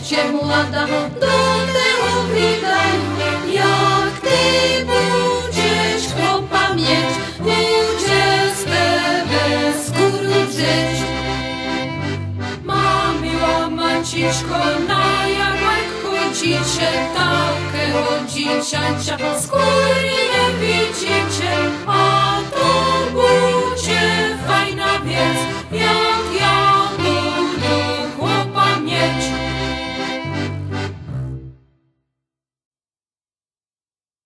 cię młoda do tego widać, jak ty będziesz chłopa mieć, będzie z tebe skóru drzeć. Mamiła Maciszko, na jarmark chodzicie, takiego dzieciacia skóry nie widzicie.